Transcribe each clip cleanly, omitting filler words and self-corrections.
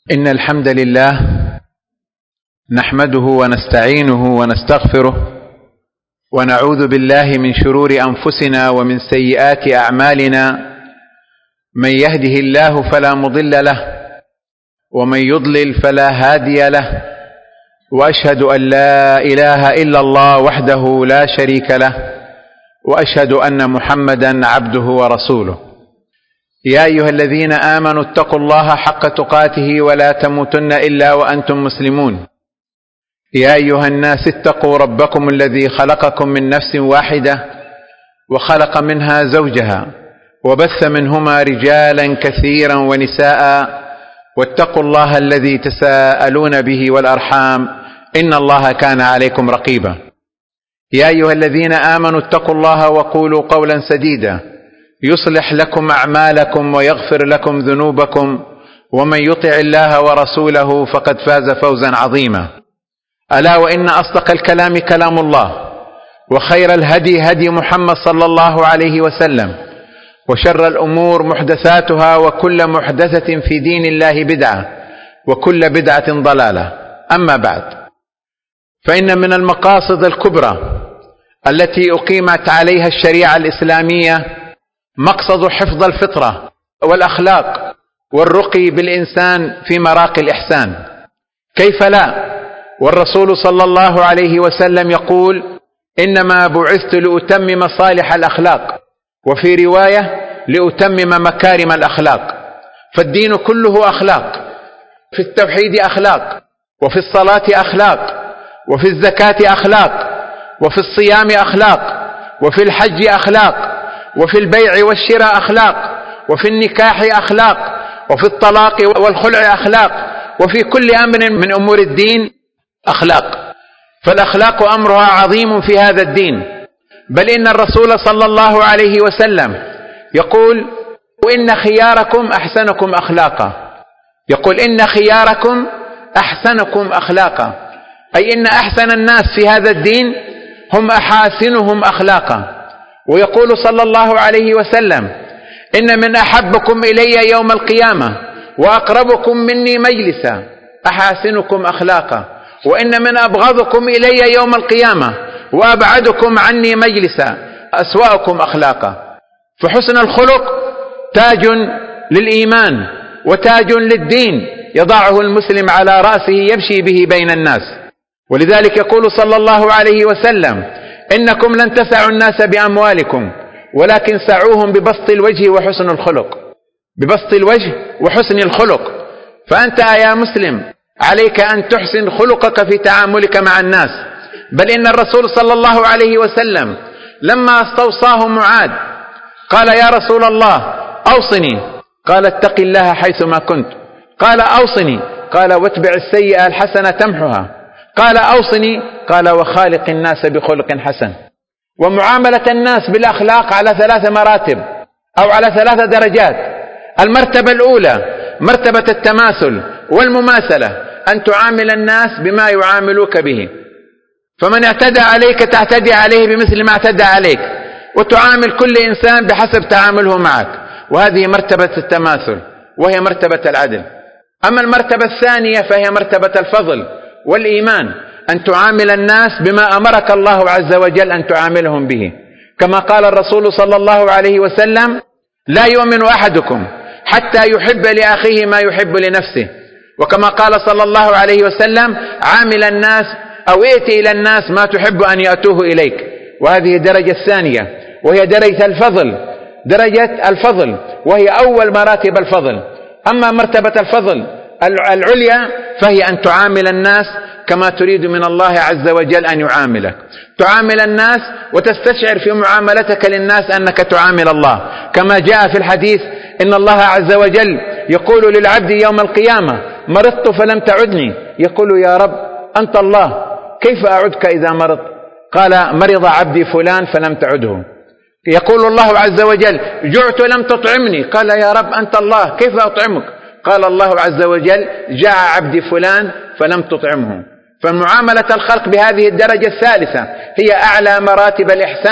إن الحمد لله نحمده ونستعينه ونستغفره ونعوذ بالله من شرور أنفسنا ومن سيئات أعمالنا. من يهده الله فلا مضل له ومن يضلل فلا هادي له، وأشهد أن لا إله إلا الله وحده لا شريك له، وأشهد أن محمدا عبده ورسوله. يا أيها الذين آمنوا اتقوا الله حق تقاته ولا تموتن إلا وأنتم مسلمون. يا أيها الناس اتقوا ربكم الذي خلقكم من نفس واحدة وخلق منها زوجها وبث منهما رجالا كثيرا ونساء، واتقوا الله الذي تساءلون به والأرحام إن الله كان عليكم رقيبا. يا أيها الذين آمنوا اتقوا الله وقولوا قولا سديدا يصلح لكم أعمالكم ويغفر لكم ذنوبكم، ومن يطع الله ورسوله فقد فاز فوزا عظيما. ألا وإن أصدق الكلام كلام الله، وخير الهدي هدي محمد صلى الله عليه وسلم، وشر الأمور محدثاتها، وكل محدثة في دين الله بدعة، وكل بدعة ضلالة. أما بعد، فإن من المقاصد الكبرى التي أقيمت عليها الشريعة الإسلامية مقصد حفظ الفطرة والأخلاق والرقي بالإنسان في مراقي الإحسان. كيف لا؟ والرسول صلى الله عليه وسلم يقول: إنما بعثت لأتمم صالح الأخلاق، وفي رواية لأتمم مكارم الأخلاق. فالدين كله أخلاق، في التوحيد أخلاق، وفي الصلاة أخلاق، وفي الزكاة أخلاق، وفي الصيام أخلاق، وفي الحج أخلاق، وفي البيع والشراء أخلاق، وفي النكاح أخلاق، وفي الطلاق والخلع أخلاق، وفي كل أمر من أمور الدين أخلاق. فالأخلاق أمرها عظيم في هذا الدين، بل إن الرسول صلى الله عليه وسلم يقول: إن خياركم أحسنكم أخلاقا. يقول: إن خياركم أحسنكم أخلاقا، أي إن أحسن الناس في هذا الدين هم أحاسنهم أخلاقا. ويقول صلى الله عليه وسلم: إن من أحبكم إلي يوم القيامة وأقربكم مني مجلسا أحاسنكم أخلاقا، وإن من أبغضكم إلي يوم القيامة وأبعدكم عني مجلسا أسوأكم أخلاقا. فحسن الخلق تاج للإيمان وتاج للدين يضعه المسلم على رأسه يمشي به بين الناس. ولذلك يقول صلى الله عليه وسلم: إنكم لن تسعوا الناس بأموالكم ولكن سعوهم ببسط الوجه وحسن الخلق. ببسط الوجه وحسن الخلق. فأنت يا مسلم عليك أن تحسن خلقك في تعاملك مع الناس. بل إن الرسول صلى الله عليه وسلم لما استوصاه معاذ قال: يا رسول الله أوصني. قال: اتق الله حيثما كنت. قال: أوصني. قال: واتبع السيئة الحسنة تمحها. قال: أوصني. قال: وخالق الناس بخلق حسن. ومعاملة الناس بالأخلاق على 3 مراتب أو على 3 درجات. المرتبة الأولى مرتبة التماثل والمماثلة، أن تعامل الناس بما يعاملوك به، فمن اعتدى عليك تعتدي عليه بمثل ما اعتدى عليك، وتعامل كل إنسان بحسب تعامله معك. وهذه مرتبة التماثل وهي مرتبة العدل. أما المرتبة الثانية فهي مرتبة الفضل والإيمان، أن تعامل الناس بما أمرك الله عز وجل أن تعاملهم به، كما قال الرسول صلى الله عليه وسلم: لا يؤمن أحدكم حتى يحب لأخيه ما يحب لنفسه. وكما قال صلى الله عليه وسلم: عامل الناس أو ائت إلى الناس ما تحب أن يأتوه إليك. وهذه الدرجة الثانية وهي درجة الفضل، درجة الفضل وهي أول مراتب الفضل. أما مرتبة الفضل العليا فهي أن تعامل الناس كما تريد من الله عز وجل أن يعاملك. تعامل الناس وتستشعر في معاملتك للناس أنك تعامل الله، كما جاء في الحديث: إن الله عز وجل يقول للعبد يوم القيامة: مرضت فلم تعدني. يقول: يا رب أنت الله، كيف أعدك إذا مرضت؟ قال: مرض عبدي فلان فلم تعده. يقول الله عز وجل: جعت لم تطعمني. قال: يا رب أنت الله، كيف أطعمك؟ قال الله عز وجل: جاء عبدي فلان فلم تطعمه. فمعاملة الخلق بهذه الدرجة الثالثة هي أعلى مراتب الإحسان،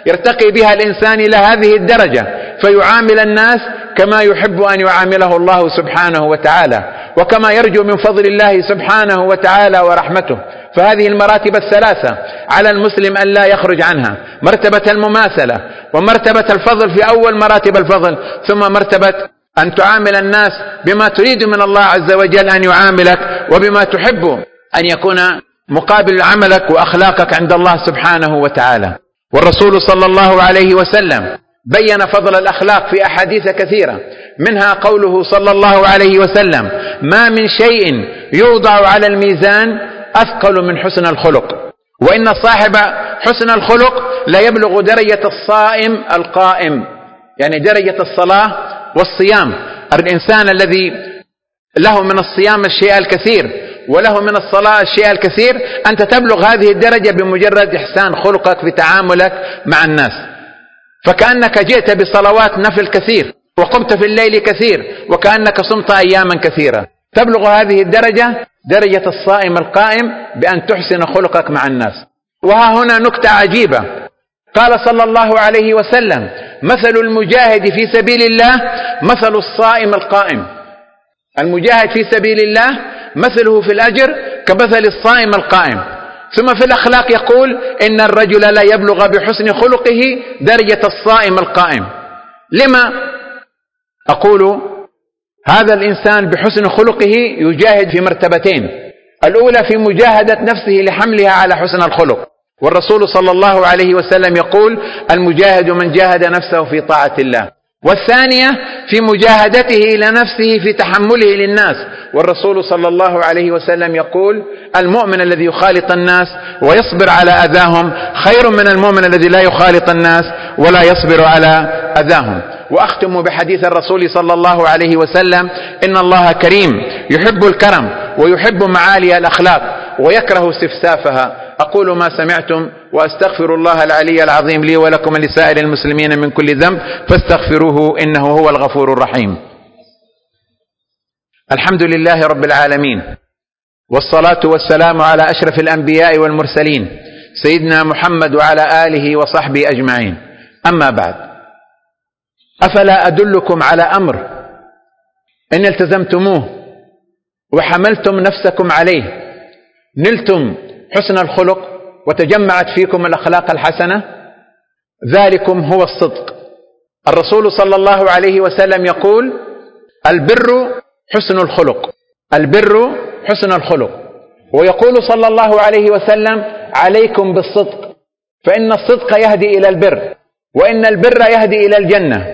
يرتقي بها الإنسان إلى هذه الدرجة فيعامل الناس كما يحب أن يعامله الله سبحانه وتعالى، وكما يرجو من فضل الله سبحانه وتعالى ورحمته. فهذه المراتب الثلاثة على المسلم أن لا يخرج عنها: مرتبة المماثلة، ومرتبة الفضل في أول مراتب الفضل، ثم مرتبة أن تعامل الناس بما تريد من الله عز وجل أن يعاملك، وبما تحب أن يكون مقابل عملك وأخلاقك عند الله سبحانه وتعالى. والرسول صلى الله عليه وسلم بين فضل الأخلاق في أحاديث كثيرة، منها قوله صلى الله عليه وسلم: ما من شيء يوضع على الميزان أثقل من حسن الخلق، وإن صاحب حسن الخلق لا يبلغ درجة الصائم القائم، يعني درجة الصلاة والصيام. الإنسان الذي له من الصيام الشيء الكثير وله من الصلاة الشيء الكثير، أنت تبلغ هذه الدرجة بمجرد إحسان خلقك في تعاملك مع الناس، فكأنك جئت بصلوات نفل كثير وقمت في الليل كثير وكأنك صمت أياما كثيرة. تبلغ هذه الدرجة درجة الصائم القائم بأن تحسن خلقك مع الناس. وها هنا نكتة عجيبة، قال صلى الله عليه وسلم: مثل المجاهد في سبيل الله مثل الصائم القائم. المجاهد في سبيل الله مثله في الأجر كمثل الصائم القائم. ثم في الأخلاق يقول: إن الرجل لا يبلغ بحسن خلقه درجة الصائم القائم. لما أقول هذا الإنسان بحسن خلقه يجاهد في مرتبتين: الأولى في مجاهدة نفسه لحملها على حسن الخلق، والرسول صلى الله عليه وسلم يقول: المجاهد من جاهد نفسه في طاعة الله. والثانية في مجاهدته إلى نفسه في تحمله للناس، والرسول صلى الله عليه وسلم يقول: المؤمن الذي يخالط الناس ويصبر على أذاهم خير من المؤمن الذي لا يخالط الناس ولا يصبر على أذاهم. وأختم بحديث الرسول صلى الله عليه وسلم: إن الله كريم يحب الكرم ويحب معالي الأخلاق ويكره استفسافها. أقول ما سمعتم وأستغفر الله العلي العظيم لي ولكم ولسائر المسلمين من كل ذنب فاستغفروه إنه هو الغفور الرحيم. الحمد لله رب العالمين، والصلاة والسلام على أشرف الأنبياء والمرسلين سيدنا محمد وعلى آله وصحبه أجمعين. أما بعد، أفلا أدلكم على أمر إن التزمتموه وحملتم نفسكم عليه نلتم حسن الخلق وتجمعت فيكم الأخلاق الحسنة؟ ذلكم هو الصدق. الرسول صلى الله عليه وسلم يقول: البر حسن الخلق، البر حسن الخلق. ويقول صلى الله عليه وسلم: عليكم بالصدق فإن الصدق يهدي إلى البر، وإن البر يهدي إلى الجنة.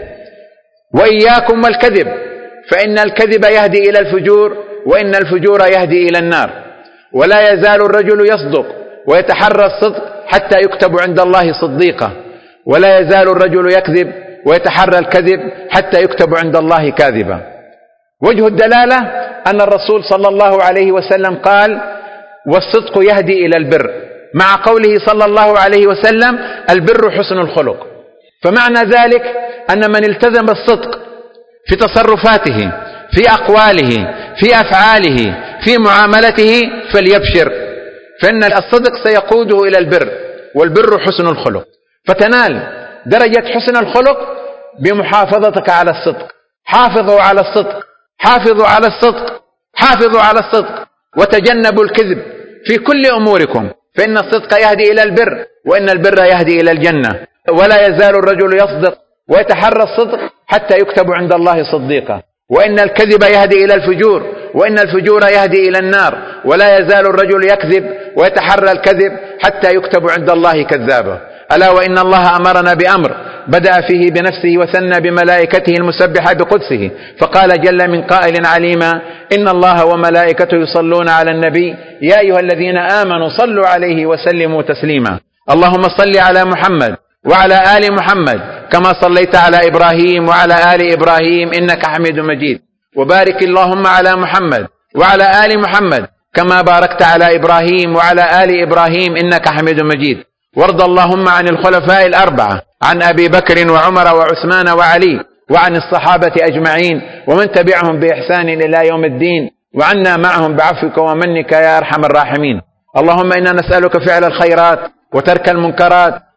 وإياكم والكذب فإن الكذب يهدي إلى الفجور، وإن الفجور يهدي إلى النار. ولا يزال الرجل يصدق ويتحرى الصدق حتى يكتب عند الله صديقا، ولا يزال الرجل يكذب ويتحرى الكذب حتى يكتب عند الله كاذبا. وجه الدلالة أن الرسول صلى الله عليه وسلم قال: والصدق يهدي إلى البر، مع قوله صلى الله عليه وسلم: البر حسن الخلق. فمعنى ذلك أن من التزم الصدق في تصرفاته، في أقواله، في أفعاله، في معاملته فليبشر، فإن الصدق سيقوده إلى البر، والبر حسن الخلق. فتنال درجة حسن الخلق بمحافظتك على الصدق. حافظوا على الصدق، حافظوا على الصدق، حافظوا على الصدق، وتجنبوا الكذب في كل أموركم، فإن الصدق يهدي إلى البر، وإن البر يهدي إلى الجنة. ولا يزال الرجل يصدق ويتحرى الصدق حتى يكتب عند الله صديقا، وإن الكذب يهدي إلى الفجور، وإن الفجور يهدي إلى النار. ولا يزال الرجل يكذب ويتحرى الكذب حتى يكتب عند الله كذابا. ألا وإن الله أمرنا بأمر بدأ فيه بنفسه وثنى بملائكته المسبحة بقدسه، فقال جل من قائل عليما: إن الله وملائكته يصلون على النبي يا أيها الذين آمنوا صلوا عليه وسلموا تسليما. اللهم صل على محمد وعلى آل محمد كما صليت على إبراهيم وعلى آل إبراهيم إنك حميد مجيد، وبارك اللهم على محمد وعلى آل محمد كما باركت على إبراهيم وعلى آل إبراهيم إنك حميد مجيد. وارض اللهم عن الخلفاء الأربعة، عن أبي بكر وعمر وعثمان وعلي، وعن الصحابة أجمعين ومن تبعهم بإحسان إلى يوم الدين، وعنا معهم بعفوك ومنك يا أرحم الراحمين. اللهم إنا نسألك فعل الخيرات وترك المنكرات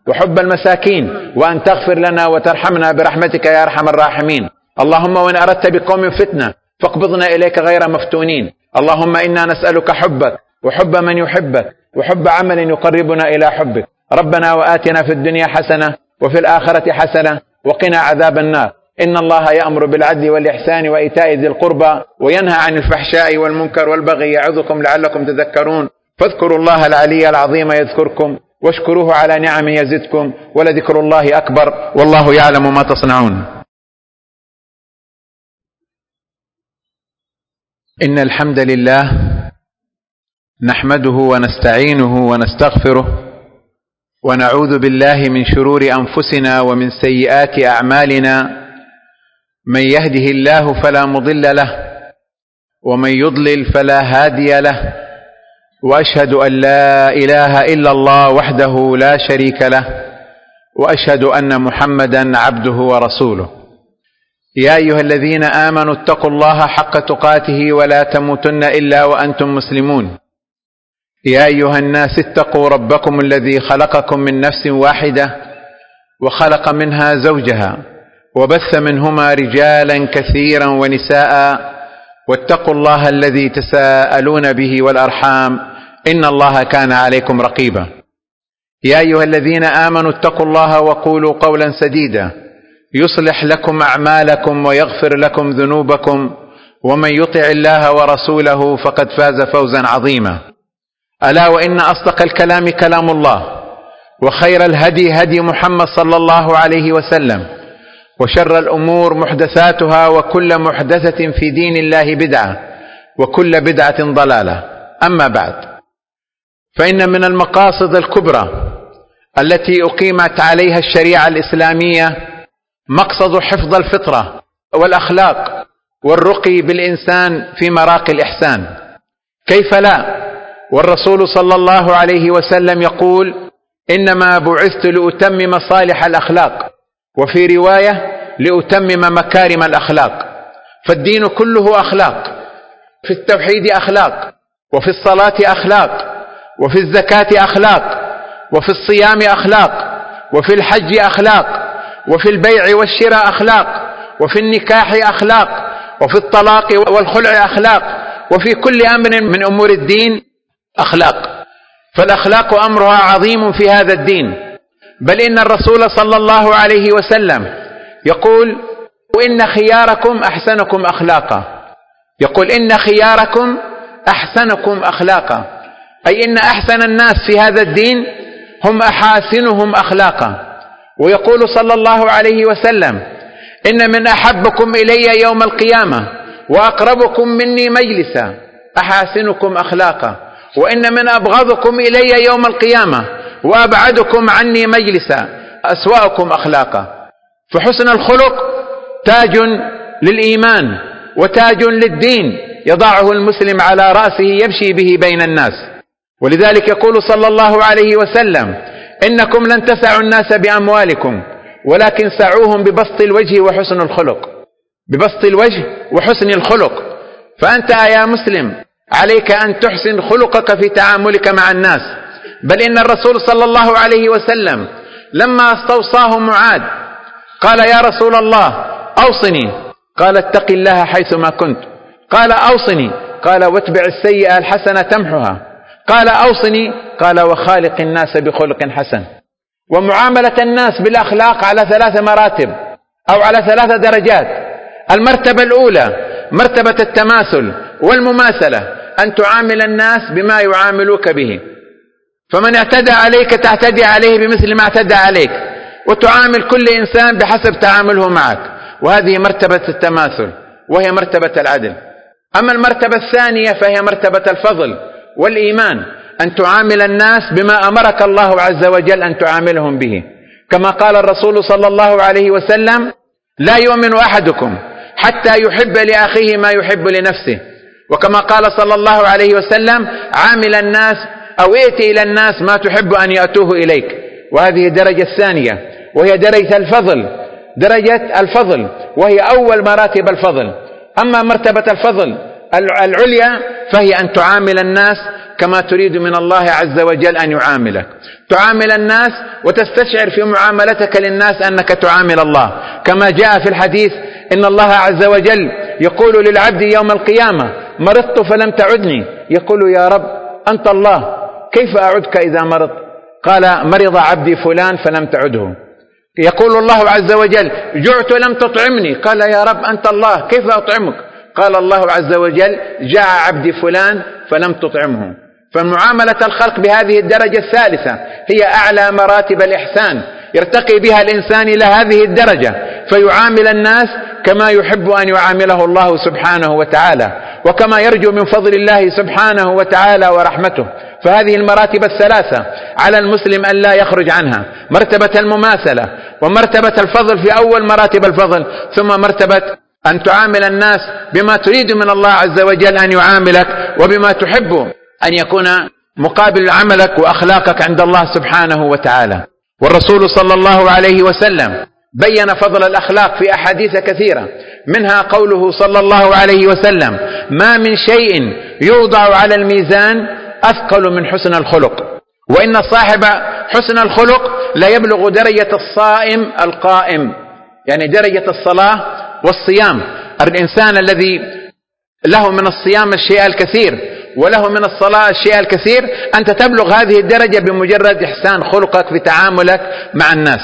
وحب المساكين، وأن تغفر لنا وترحمنا برحمتك يا أرحم الراحمين. اللهم وإن أردت بقوم فتنة فاقبضنا إليك غير مفتونين. اللهم إنا نسألك حبك وحب من يحبك وحب عمل يقربنا إلى حبك. ربنا وآتنا في الدنيا حسنة وفي الآخرة حسنة وقنا عذاب النار. إن الله يأمر بالعدل والإحسان وإيتاء ذي القربى وينهى عن الفحشاء والمنكر والبغي يعظكم لعلكم تذكرون. فاذكروا الله العلي العظيم يذكركم واشكروه على نعمه يزدكم ولذكر الله أكبر والله يعلم ما تصنعون. إن الحمد لله نحمده ونستعينه ونستغفره ونعوذ بالله من شرور أنفسنا ومن سيئات أعمالنا. من يهده الله فلا مضل له ومن يضلل فلا هادي له، وأشهد أن لا إله إلا الله وحده لا شريك له، وأشهد أن محمدا عبده ورسوله. يا أيها الذين آمنوا اتقوا الله حق تقاته ولا تموتن إلا وأنتم مسلمون. يا أيها الناس اتقوا ربكم الذي خلقكم من نفس واحدة وخلق منها زوجها وبث منهما رجالا كثيرا ونساء، واتقوا الله الذي تساءلون به والأرحام إن الله كان عليكم رقيبا. يا أيها الذين آمنوا اتقوا الله وقولوا قولا سديدا يصلح لكم أعمالكم ويغفر لكم ذنوبكم، ومن يطع الله ورسوله فقد فاز فوزا عظيما. ألا وإن أصدق الكلام كلام الله، وخير الهدي هدي محمد صلى الله عليه وسلم، وشر الأمور محدثاتها، وكل محدثة في دين الله بدعة، وكل بدعة ضلالة. أما بعد، فإن من المقاصد الكبرى التي أقيمت عليها الشريعة الإسلامية مقصد حفظ الفطرة والأخلاق والرقي بالإنسان في مراقي الإحسان. كيف لا؟ والرسول صلى الله عليه وسلم يقول: إنما بعثت لأتمم صالح الأخلاق، وفي رواية لأتمم مكارم الأخلاق. فالدين كله أخلاق، في التوحيد أخلاق، وفي الصلاة أخلاق، وفي الزكاة أخلاق، وفي الصيام أخلاق، وفي الحج أخلاق، وفي البيع والشراء أخلاق، وفي النكاح أخلاق، وفي الطلاق والخلع أخلاق، وفي كل أمر من أمور الدين أخلاق. فالأخلاق أمرها عظيم في هذا الدين، بل إن الرسول صلى الله عليه وسلم يقول: إن خياركم أحسنكم أخلاقا. يقول: إن خياركم أحسنكم أخلاقا، أي إن أحسن الناس في هذا الدين هم أحاسنهم أخلاقا. ويقول صلى الله عليه وسلم: إن من أحبكم إلي يوم القيامة وأقربكم مني مجلسا أحاسنكم أخلاقا، وإن من أبغضكم إلي يوم القيامة وأبعدكم عني مجلسا أسوأكم أخلاقا. فحسن الخلق تاج للإيمان وتاج للدين يضعه المسلم على رأسه يمشي به بين الناس. ولذلك يقول صلى الله عليه وسلم: إنكم لن تسعوا الناس بأموالكم ولكن سعوهم ببسط الوجه وحسن الخلق. ببسط الوجه وحسن الخلق. فأنت يا مسلم عليك أن تحسن خلقك في تعاملك مع الناس. بل إن الرسول صلى الله عليه وسلم لما استوصاه معاذ قال: يا رسول الله أوصني. قال: اتق الله حيثما كنت. قال: أوصني. قال: واتبع السيئة الحسنة تمحها. قال: أوصني. قال: وخالق الناس بخلق حسن. ومعاملة الناس بالأخلاق على 3 مراتب أو على 3 درجات. المرتبة الأولى مرتبة التماثل والمماثلة، أن تعامل الناس بما يعاملوك به، فمن اعتدى عليك تعتدي عليه بمثل ما اعتدى عليك، وتعامل كل إنسان بحسب تعامله معك، وهذه مرتبة التماثل وهي مرتبة العدل. أما المرتبة الثانية فهي مرتبة الفضل والإيمان، أن تعامل الناس بما أمرك الله عز وجل أن تعاملهم به، كما قال الرسول صلى الله عليه وسلم: لا يؤمن أحدكم حتى يحب لأخيه ما يحب لنفسه. وكما قال صلى الله عليه وسلم: عامل الناس أو ائت إلى الناس ما تحب أن يأتوه إليك. وهذه الدرجة الثانية وهي درجة الفضل، درجة الفضل وهي أول مراتب الفضل. أما مرتبة الفضل العليا فهي أن تعامل الناس كما تريد من الله عز وجل أن يعاملك. تعامل الناس وتستشعر في معاملتك للناس أنك تعامل الله، كما جاء في الحديث إن الله عز وجل يقول للعبد يوم القيامة: مرضت فلم تعدني. يقول: يا رب أنت الله، كيف أعدك إذا مرضت؟ قال: مرض عبدي فلان فلم تعده. يقول الله عز وجل: جعت لم تطعمني. قال: يا رب أنت الله، كيف أطعمك؟ قال الله عز وجل: جاع عبدي فلان فلم تطعمه. فمعاملة الخلق بهذه الدرجة الثالثة هي أعلى مراتب الإحسان، يرتقي بها الإنسان إلى هذه الدرجة، فيعامل الناس كما يحب أن يعامله الله سبحانه وتعالى، وكما يرجو من فضل الله سبحانه وتعالى ورحمته. فهذه المراتب الثلاثة على المسلم أن لا يخرج عنها: مرتبة المماثلة، ومرتبة الفضل في أول مراتب الفضل، ثم مرتبة أن تعامل الناس بما تريد من الله عز وجل أن يعاملك، وبما تحب أن يكون مقابل عملك وأخلاقك عند الله سبحانه وتعالى. والرسول صلى الله عليه وسلم بين فضل الأخلاق في أحاديث كثيرة، منها قوله صلى الله عليه وسلم: ما من شيء يوضع على الميزان أثقل من حسن الخلق، وإن صاحب حسن الخلق لا يبلغ درجة الصائم القائم، يعني درجة الصلاة والصيام. الإنسان الذي له من الصيام الشيء الكثير وله من الصلاة الشيء الكثير، أنت تبلغ هذه الدرجة بمجرد إحسان خلقك في تعاملك مع الناس،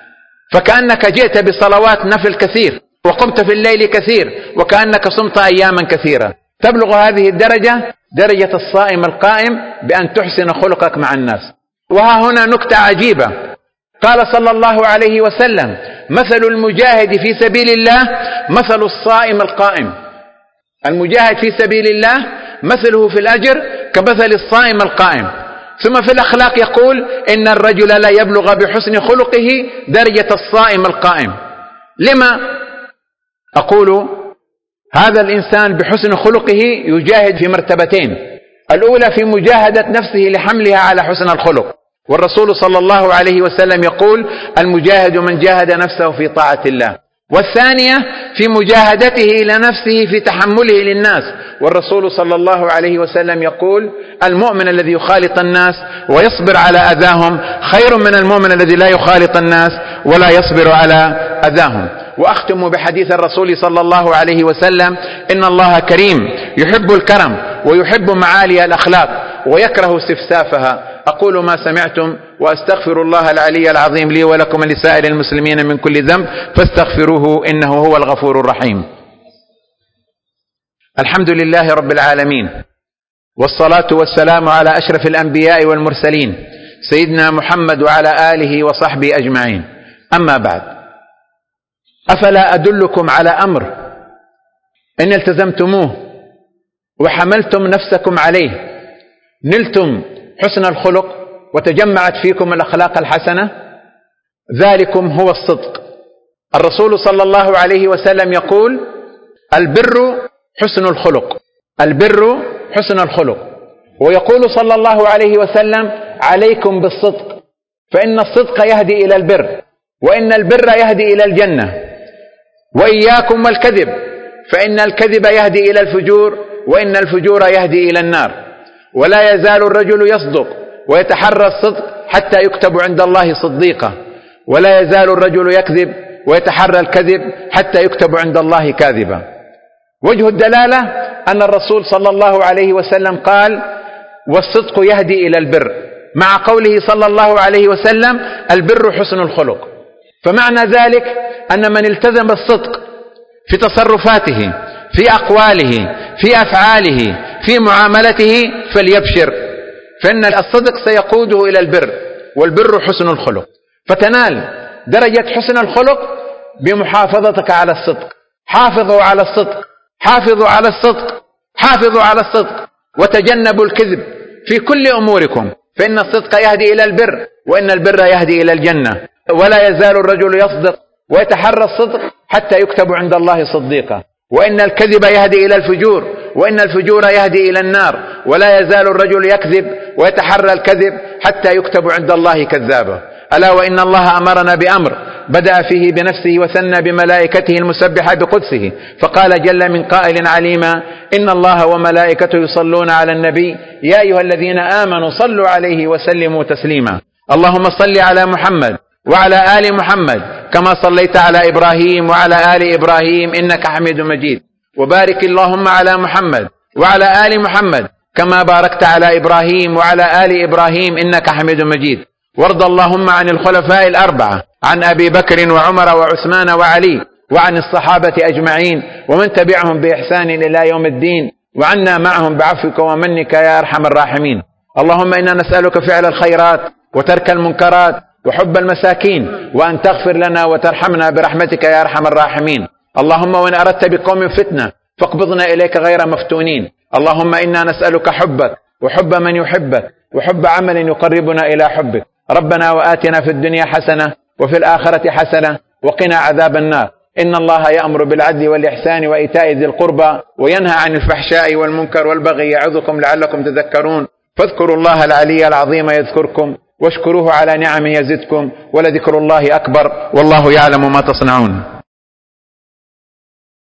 فكأنك جئت بصلوات نفل كثير وقمت في الليل كثير وكأنك صمت أياما كثيرة. تبلغ هذه الدرجة درجة الصائم القائم بأن تحسن خلقك مع الناس. وها هنا نكتة عجيبة، قال صلى الله عليه وسلم: مثل المجاهد في سبيل الله مثل الصائم القائم. المجاهد في سبيل الله مثله في الأجر كمثل الصائم القائم. ثم في الأخلاق يقول: إن الرجل لا يبلغ بحسن خلقه درجة الصائم القائم. لما أقول هذا الإنسان بحسن خلقه يجاهد في مرتبتين: الأولى في مجاهدة نفسه لحملها على حسن الخلق، والرسول صلى الله عليه وسلم يقول: المجاهد من جاهد نفسه في طاعة الله. والثانية في مجاهدته لنفسه في تحمله للناس، والرسول صلى الله عليه وسلم يقول: المؤمن الذي يخالط الناس ويصبر على أذاهم خير من المؤمن الذي لا يخالط الناس ولا يصبر على أذاهم. وأختم بحديث الرسول صلى الله عليه وسلم: إن الله كريم يحب الكرم ويحب معالي الأخلاق ويكره استفسافها. أقول ما سمعتم وأستغفر الله العلي العظيم لي ولكم ولسائر المسلمين من كل ذنب فاستغفروه إنه هو الغفور الرحيم. الحمد لله رب العالمين، والصلاة والسلام على أشرف الأنبياء والمرسلين سيدنا محمد وعلى آله وصحبه أجمعين. أما بعد، أفلا أدلكم على أمر إن التزمتموه وحملتم نفسكم عليه نلتم حسن الخلق وتجمعت فيكم الأخلاق الحسنة؟ ذلكم هو الصدق. الرسول صلى الله عليه وسلم يقول: البر حسن الخلق، البر حسن الخلق. ويقول صلى الله عليه وسلم: عليكم بالصدق فإن الصدق يهدي إلى البر، وإن البر يهدي إلى الجنة. وإياكم والكذب فإن الكذب يهدي إلى الفجور، وإن الفجور يهدي إلى النار. ولا يزال الرجل يصدق ويتحرى الصدق حتى يكتب عند الله صديقا، ولا يزال الرجل يكذب ويتحرى الكذب حتى يكتب عند الله كاذبا. وجه الدلالة أن الرسول صلى الله عليه وسلم قال: والصدق يهدي إلى البر، مع قوله صلى الله عليه وسلم: البر حسن الخلق. فمعنى ذلك أن من التزم الصدق في تصرفاته، في أقواله، في أفعاله، في معاملته فليبشر، فإن الصدق سيقوده إلى البر، والبر حسن الخلق. فتنال درجة حسن الخلق بمحافظتك على الصدق. حافظوا على الصدق، حافظوا على الصدق، حافظوا على الصدق، وتجنبوا الكذب في كل أموركم، فإن الصدق يهدي إلى البر، وإن البر يهدي إلى الجنة. ولا يزال الرجل يصدق ويتحرى الصدق حتى يكتب عند الله صديقا، وإن الكذب يهدي إلى الفجور، وإن الفجور يهدي إلى النار. ولا يزال الرجل يكذب ويتحرى الكذب حتى يكتب عند الله كذابا. ألا وإن الله أمرنا بأمر بدأ فيه بنفسه وثنى بملائكته المسبحة بقدسه، فقال جل من قائل عليما: إن الله وملائكته يصلون على النبي يا أيها الذين آمنوا صلوا عليه وسلموا تسليما. اللهم صل على محمد وعلى آل محمد كما صليت على إبراهيم وعلى آل إبراهيم إنك حميد مجيد، وبارك اللهم على محمد وعلى آل محمد كما باركت على إبراهيم وعلى آل إبراهيم إنك حميد مجيد. وارض اللهم عن الخلفاء الأربعة، عن أبي بكر وعمر وعثمان وعلي، وعن الصحابة أجمعين ومن تبعهم بإحسان إلى يوم الدين، وعنا معهم بعفوك ومنك يا أرحم الراحمين. اللهم إنا نسألك فعل الخيرات وترك المنكرات وحب المساكين، وأن تغفر لنا وترحمنا برحمتك يا أرحم الراحمين. اللهم وإن أردت بقوم فتنة فاقبضنا إليك غير مفتونين. اللهم إنا نسألك حبك وحب من يحبك وحب عمل يقربنا إلى حبك. ربنا وآتنا في الدنيا حسنة وفي الآخرة حسنة وقنا عذاب النار. إن الله يأمر بالعدل والإحسان وإيتاء ذي القربى وينهى عن الفحشاء والمنكر والبغي يعظكم لعلكم تذكرون. فاذكروا الله العلي العظيم يذكركم واشكروه على نعمه يزدكم ولذكر الله أكبر والله يعلم ما تصنعون.